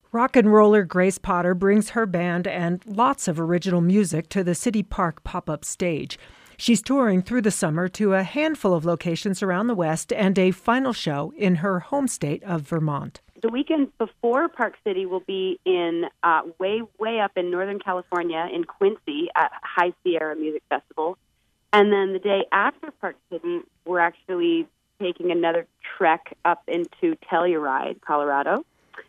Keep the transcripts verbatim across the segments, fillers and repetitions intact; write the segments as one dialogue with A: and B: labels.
A: Rock and roller Grace Potter brings her band and lots of original music to the City Park pop-up stage. She's touring through the summer to a handful of locations around the West and a final show in her home state of Vermont.
B: The weekend before Park City will be in uh, way, way up in Northern California in Quincy at High Sierra Music Festival. And then the day after Park City, we're actually taking another trek up into Telluride, Colorado.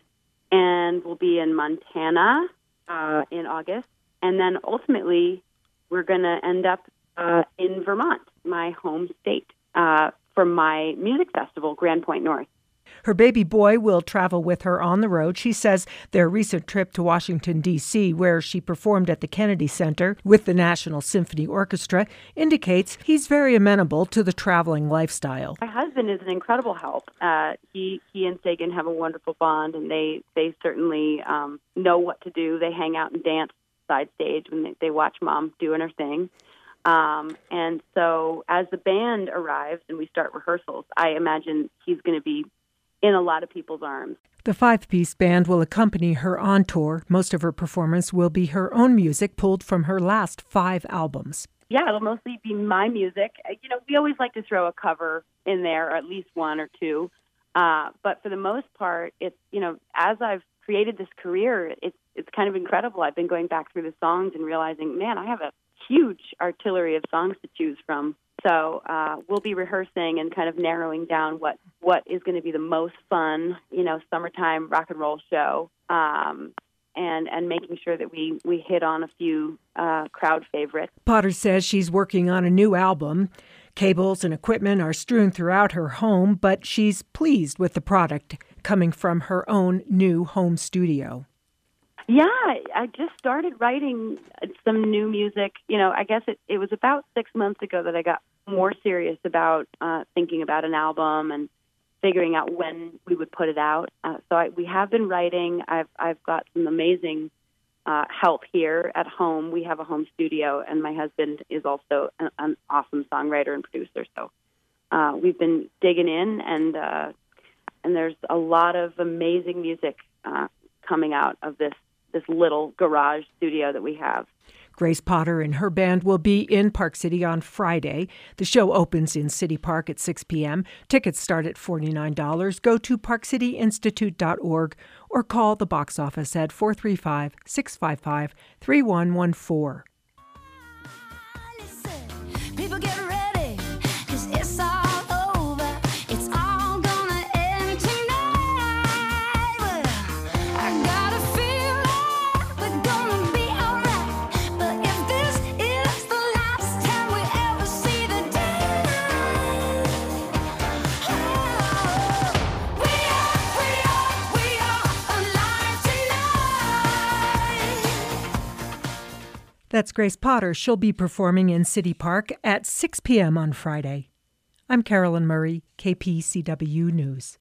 B: And we'll be in Montana uh, in August. And then ultimately, we're going to end up uh, in Vermont, my home state, uh, for my music festival, Grand Point North.
A: Her baby boy will travel with her on the road. She says their recent trip to Washington, D C, where she performed at the Kennedy Center with the National Symphony Orchestra, indicates he's very amenable to the traveling lifestyle.
B: My husband is an incredible help. Uh, he he and Sagan have a wonderful bond, and they, they certainly um, know what to do. They hang out and dance side stage when they, they watch Mom doing her thing. Um, and so as the band arrives and we start rehearsals, I imagine he's going to be in a lot of people's arms.
A: The five-piece band will accompany her on tour. Most of her performance will be her own music pulled from her last five albums.
B: Yeah, it'll mostly be my music. You know, we always like to throw a cover in there, or at least one or two. Uh, but for the most part, it's, you know, as I've created this career, it's it's kind of incredible. I've been going back through the songs and realizing, man, I have a huge artillery of songs to choose from. So uh, we'll be rehearsing and kind of narrowing down what, what is going to be the most fun, you know, summertime rock and roll show, um, and and making sure that we, we hit on a few uh, crowd favorites.
A: Potter says she's working on a new album. Cables and equipment are strewn throughout her home, but she's pleased with the product coming from her own new home studio.
B: Yeah, I just started writing some new music. You know, I guess it, it was about six months ago that I got more serious about uh, thinking about an album and figuring out when we would put it out. Uh, so I, we have been writing. I've I've got some amazing uh, help here at home. We have a home studio, and my husband is also an, an awesome songwriter and producer. So uh, we've been digging in, and uh, and there's a lot of amazing music uh, coming out of this. this little garage studio that we have.
A: Grace Potter and her band will be in Park City on Friday. The show opens in City Park at six p.m. Tickets start at forty-nine dollars. Go to park city institute dot org or call the box office at four three five, six five five, three one one four.
C: Listen, people get ready, 'cause it's all over. It's all gonna end tonight. But I got a feeling we're gonna be alright. But if this is the last time we ever see the daylight, oh, we are, we are, we are alive tonight.
A: That's Grace Potter. She'll be performing in City Park at six p.m. on Friday. I'm Carolyn Murray, K P C W News.